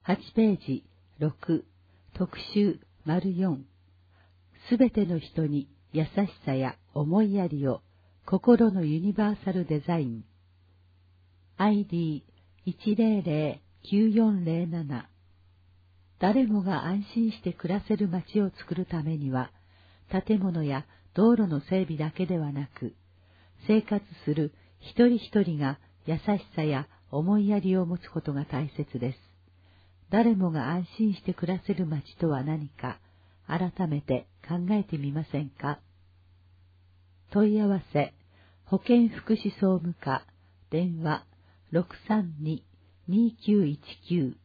8ページ6、特集4、すべての人に優しさや思いやりを、心のユニバーサルデザイン。ID1009407。誰もが安心して暮らせる街を作るためには、建物や道路の整備だけではなく、生活する一人一人が優しさや思いやりを持つことが大切です。誰もが安心して暮らせる街とは何か、改めて考えてみませんか。問い合わせ、保健福祉総務課、電話632-2919。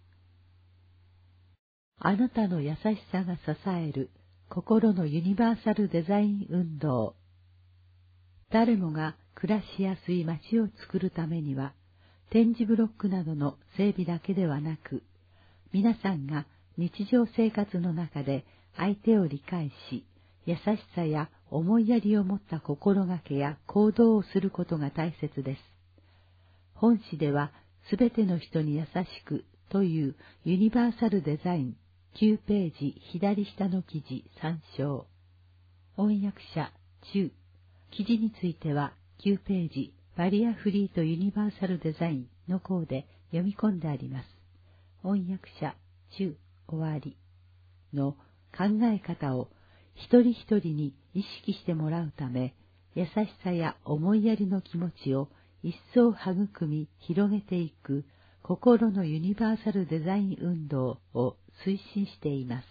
あなたの優しさが支える心のユニバーサルデザイン運動。誰もが暮らしやすい街を作るためには、点字ブロックなどの整備だけではなく、皆さんが日常生活の中で相手を理解し、優しさや思いやりを持った心がけや行動をすることが大切です。本誌では、すべての人に優しくというユニバーサルデザイン9ページ左下の記事参照。翻訳者中。記事については9ページバリアフリーとユニバーサルデザインの項で読み込んであります。翻訳者中終わりの考え方を一人一人に意識してもらうため、優しさや思いやりの気持ちを一層育み広げていく心のユニバーサルデザイン運動を推進しています。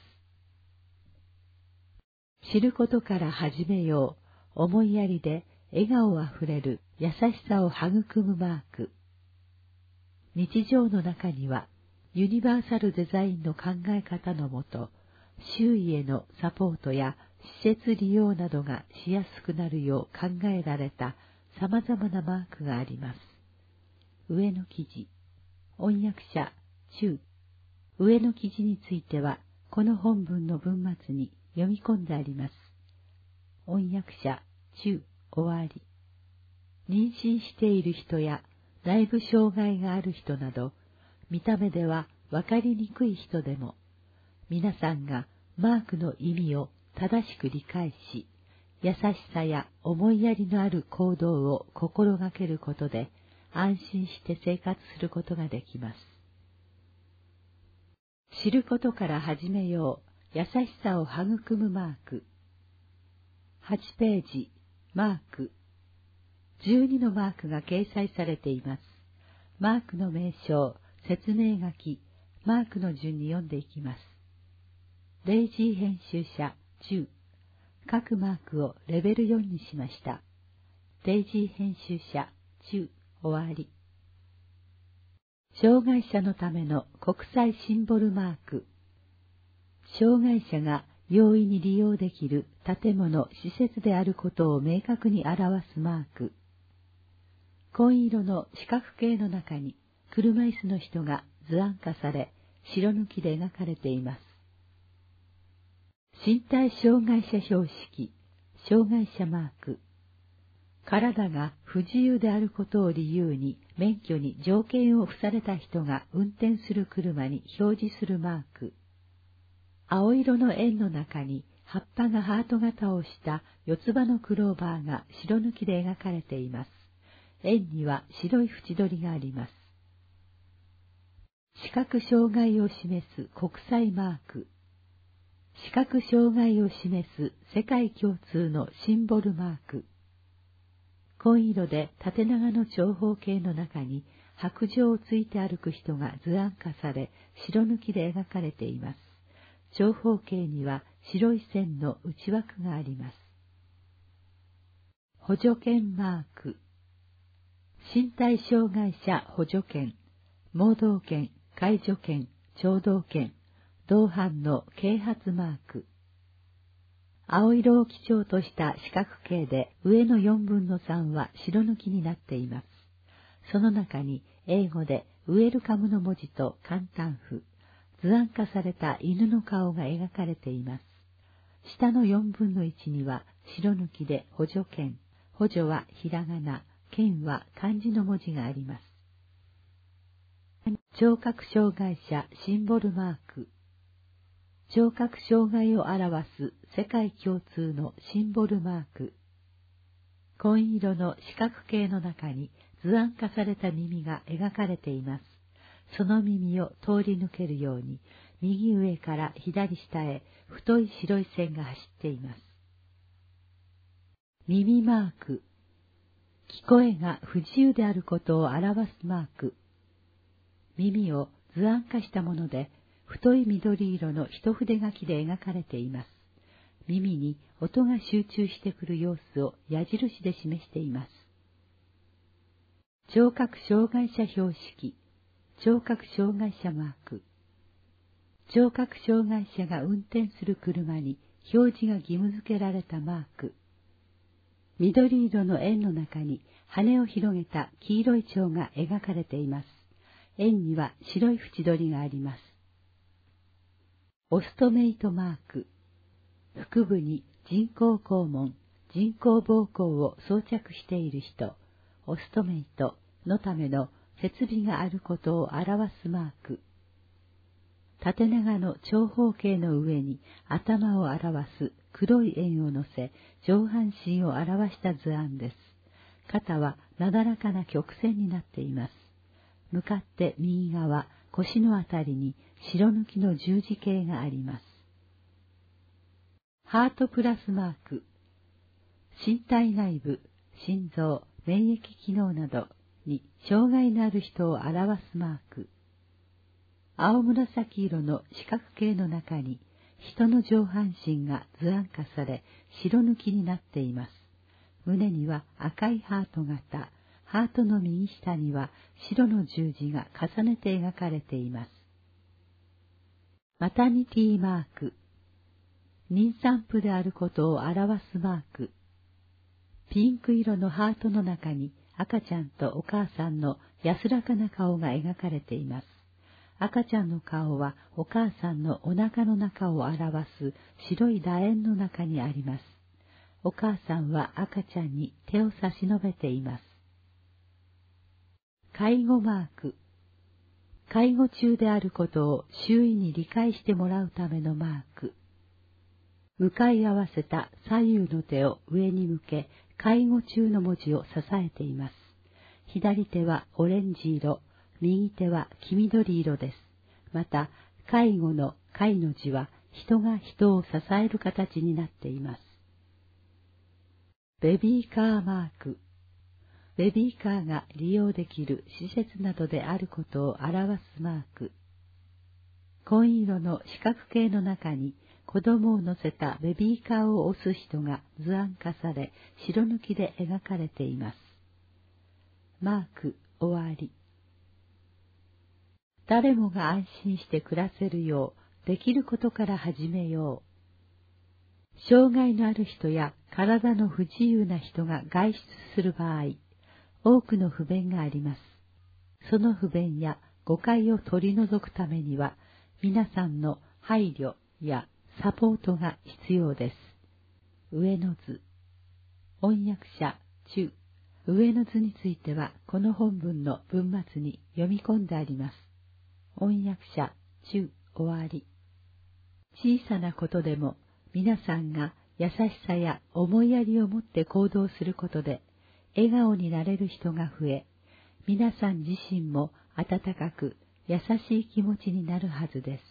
知ることから始めよう。思いやりで笑顔あふれる優しさを育むマーク。日常の中にはユニバーサルデザインの考え方のもと、周囲へのサポートや施設利用などがしやすくなるよう考えられた様々なマークがあります。上の記事。翻訳者中。上の記事については、この本文の文末に読み込んであります。翻訳者中終わり。妊娠している人や内部障害がある人など、見た目ではわかりにくい人でも、皆さんがマークの意味を正しく理解し、優しさや思いやりのある行動を心がけることで、安心して生活することができます。知ることから始めよう。優しさを育むマーク。8ページ、マーク。12のマークが掲載されています。マークの名称、説明書き、マークの順に読んでいきます。レイジー編集者10。各マークをレベル4にしました。レイジー編集者10。終わり。障害者のための国際シンボルマーク。障害者が容易に利用できる建物・施設であることを明確に表すマーク。紺色の四角形の中に車椅子の人が図案化され、白抜きで描かれています。身体障害者標識、障害者マーク。体が不自由であることを理由に免許に条件を付された人が運転する車に表示するマーク。青色の円の中に葉っぱがハート型をした四つ葉のクローバーが白抜きで描かれています。円には白い縁取りがあります。視覚障害を示す国際マーク。視覚障害を示す世界共通のシンボルマーク。紺色で縦長の長方形の中に白杖をついて歩く人が図案化され、白抜きで描かれています。長方形には白い線の内枠があります。補助犬マーク。身体障害者補助犬、盲導犬、介助犬、聴導犬、同伴の啓発マーク。青色を基調とした四角形で上の4分の3は白抜きになっています。その中に英語でウェルカムの文字と簡単符、図案化された犬の顔が描かれています。下の4分の1には白抜きで補助犬、補助はひらがな、犬は漢字の文字があります。 聴覚障害者シンボルマーク。聴覚障害を表す世界共通のシンボルマーク。紺色の四角形の中に図案化された耳が描かれています。その耳を通り抜けるように、右上から左下へ太い白い線が走っています。耳マーク。聞こえが不自由であることを表すマーク。耳を図案化したもので、太い緑色の一筆書きで描かれています。耳に音が集中してくる様子を矢印で示しています。聴覚障害者標識。聴覚障害者マーク。聴覚障害者が運転する車に表示が義務付けられたマーク。緑色の円の中に羽を広げた黄色い蝶が描かれています。円には白い縁取りがあります。オストメイトマーク。腹部に人工肛門、人工膀胱を装着している人、オストメイトのための設備があることを表すマーク。縦長の長方形の上に頭を表す黒い円を乗せ、上半身を表した図案です。肩はなだらかな曲線になっています。向かって右側、腰のあたりに白抜きの十字形があります。ハートプラスマーク。身体内部、心臓、免疫機能などに障害のある人を表すマーク。青紫色の四角形の中に人の上半身が図案化され白抜きになっています。胸には赤いハート型、ハートの右下には白の十字が重ねて描かれています。マタニティマーク。妊産婦であることを表すマーク。ピンク色のハートの中に赤ちゃんとお母さんの安らかな顔が描かれています。赤ちゃんの顔はお母さんのお腹の中を表す白い楕円の中にあります。お母さんは赤ちゃんに手を差し伸べています。介護マーク。介護中であることを周囲に理解してもらうためのマーク。向かい合わせた左右の手を上に向け、介護中の文字を支えています。左手はオレンジ色、右手は黄緑色です。また、介護の介の字は人が人を支える形になっています。ベビーカーマーク。ベビーカーが利用できる施設などであることを表すマーク。紺色の四角形の中に子供を乗せたベビーカーを押す人が図案化され、白抜きで描かれています。マーク終わり。誰もが安心して暮らせるよう、できることから始めよう。障害のある人や体の不自由な人が外出する場合、多くの不便があります。その不便や誤解を取り除くためには、皆さんの配慮やサポートが必要です。上の図。翻訳者中。上の図については、この本文の文末に読み込んであります。翻訳者中終わり。小さなことでも、皆さんが優しさや思いやりを持って行動することで、笑顔になれる人が増え、皆さん自身も温かく優しい気持ちになるはずです。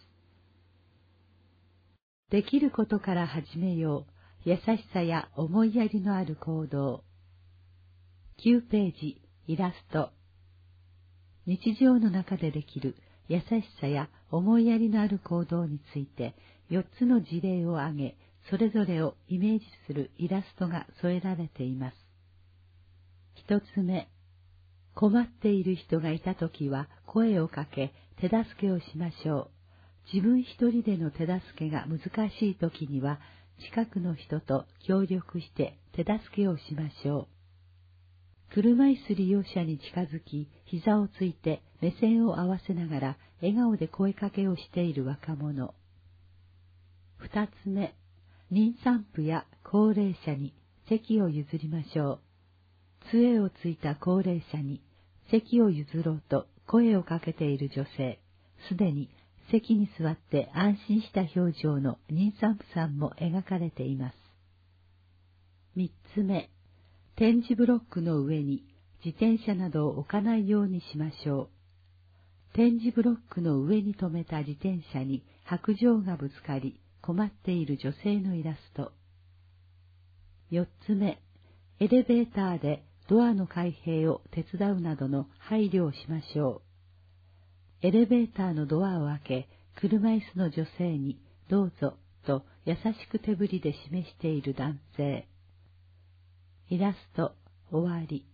できることから始めよう。優しさや思いやりのある行動。9ページ、イラスト。日常の中でできる優しさや思いやりのある行動について4つの事例を挙げ、それぞれをイメージするイラストが添えられています。1つ目、困っている人がいたときは声をかけ手助けをしましょう。自分一人での手助けが難しいときには近くの人と協力して手助けをしましょう。車椅子利用者に近づき膝をついて目線を合わせながら笑顔で声かけをしている若者。2つ目、妊産婦や高齢者に席を譲りましょう。杖をついた高齢者に席を譲ろうと声をかけている女性、すでに席に座って安心した表情の妊産婦さんも描かれています。3つ目、点字ブロックの上に自転車などを置かないようにしましょう。点字ブロックの上に止めた自転車に白杖がぶつかり困っている女性のイラスト。4つ目、エレベーターでドアの開閉を手伝うなどの配慮をしましょう。エレベーターのドアを開け、車椅子の女性にどうぞと優しく手振りで示している男性。イラスト終わり。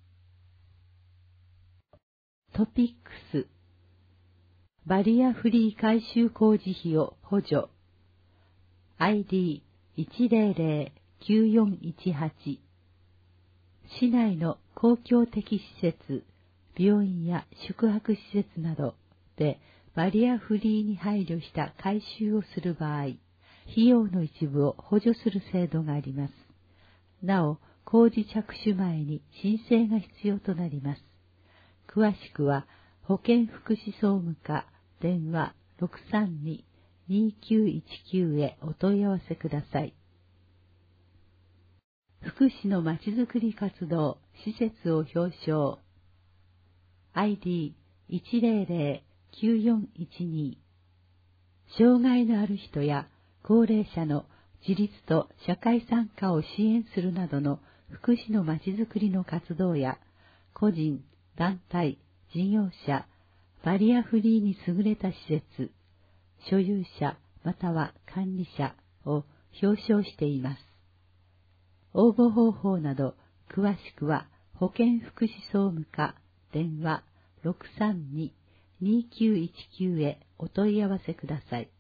トピックス。バリアフリー改修工事費を補助。ID1009418。市内の公共的施設、病院や宿泊施設などでバリアフリーに配慮した改修をする場合、費用の一部を補助する制度があります。なお、工事着手前に申請が必要となります。詳しくは、保健福祉総務課電話 632-2919 へお問い合わせください。福祉のまちづくり活動、施設を表彰。ID1009412。障害のある人や高齢者の自立と社会参加を支援するなどの福祉のまちづくりの活動や、個人、団体、事業者、バリアフリーに優れた施設、所有者または管理者を表彰しています。応募方法など詳しくは保健福祉総務課電話 632-2919 へお問い合わせください。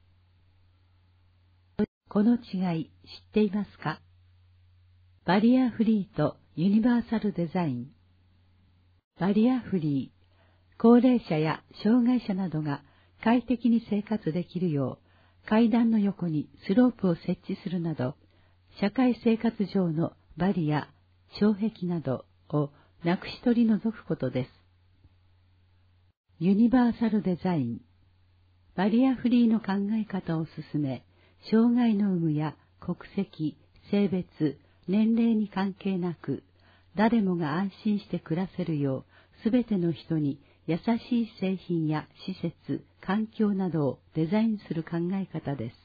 この違い知っていますか？バリアフリーとユニバーサルデザイン。バリアフリー、高齢者や障害者などが快適に生活できるよう階段の横にスロープを設置するなど、社会生活上のバリア、障壁などをなくし取り除くことです。ユニバーサルデザイン。バリアフリーの考え方を進め、障害の有無や国籍、性別、年齢に関係なく、誰もが安心して暮らせるよう、すべての人に優しい製品や施設、環境などをデザインする考え方です。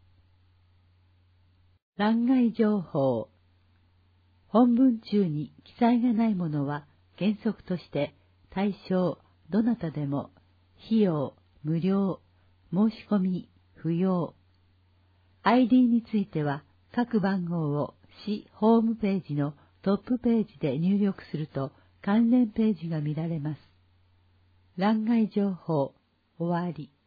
欄外情報。本文中に記載がないものは原則として対象どなたでも費用無料申し込み不要。ID については各番号を市ホームページのトップページで入力すると関連ページが見られます。欄外情報終わり。